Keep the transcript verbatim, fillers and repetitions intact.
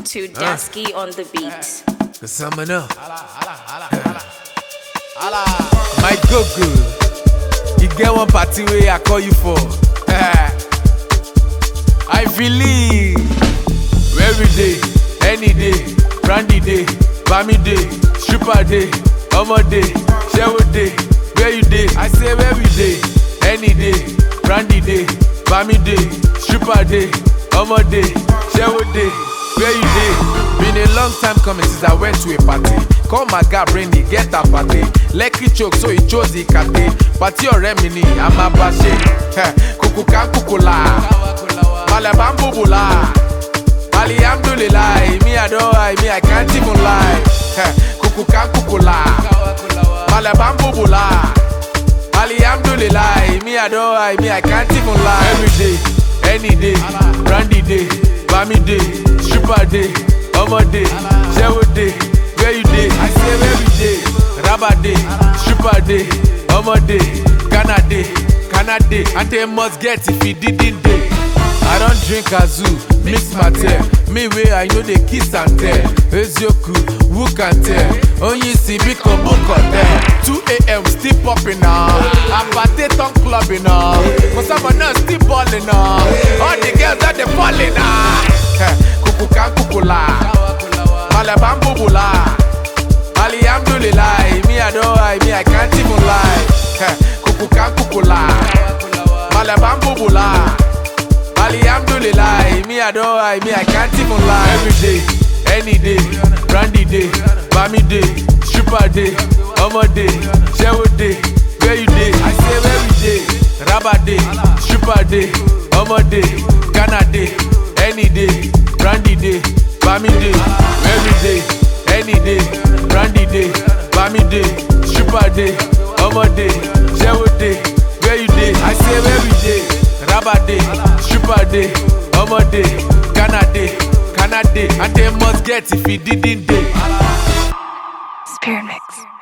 to Dasky on the beat. The summer now. My go-go. You get one party where I call you for. I believe. Every day, any day, brandy day, bami day, stripper day, omo day, shewo day, where you day? I say every day, any day, brandy day, bami day, stripper day, omo day, shewo day, where you day? Been a long time coming since I went to a party. Call my guy Brandy, get a party. Lucky choke, so he chose the kate. Party or remini, I'm a bashe. Kuku kan kukula, malabam bubula. Alhamdulillah, me I don't lie, me I can't even lie. Kuku kan kukula, malabam bubula. Alhamdulillah, me I don't lie, me I can't even lie. Every day, any day, brandy day, bami day, stripper day, omo day, shewo day, where you day? I say every day, rubber day, stripper day, omo day, Ghana day, Ghana day, and they must get if he didn't day. I don't drink Azu, mix my tail. Me way I know the kiss and tell. Ezioku, who can tell? Only see big book on there. two A M still popping now. I party tongue clubbing now. Cause someone else still balling now. All the girls that they falling now. Kuku kan kukula, malabam bubula. Alhamdulillah, me I don't lie, me I can't even lie. Kuku kan kukula, malabam bubula. Alhamdulillah, me I don't lie, me I can't even lie. Every day, any day, brandy day, bami day, stripper day, omo day, shewo day, where you day? I say every day, rubber day, stripper day, omo day, Ghana day, any day, brandy day, bami day, every day, any day, brandy day, bami day, stripper day, omo day, shewo day, where you day? I say every day. Rubber day, stripper day, omo day, Ghana day, Ghana day, and they must get if he didn't day. Spirit Mix.